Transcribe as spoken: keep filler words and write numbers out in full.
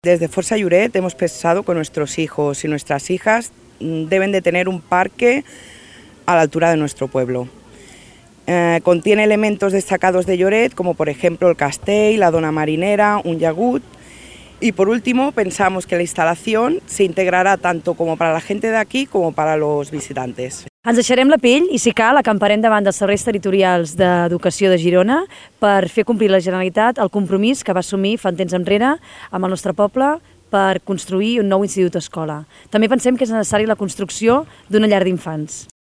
Desde Força Lloret hemos pensado que nuestros hijos y nuestras hijas deben de tener un parque a la altura de nuestro pueblo. Eh, contiene elementos destacados de Lloret, como por ejemplo el castell, la dona marinera, un llagut. Y por último, pensamos que la instalación se integrará tanto como para la gente de aquí como para los visitantes. Ens deixarem la pell i, si cal, acamparem davant dels serveis territorials d'Educació de Girona per fer complir la Generalitat el compromís que va assumir fa un temps enrere amb el nostre poble per construir un nou institut escola. També pensem que és necessària la construcció d'una llar d'infants.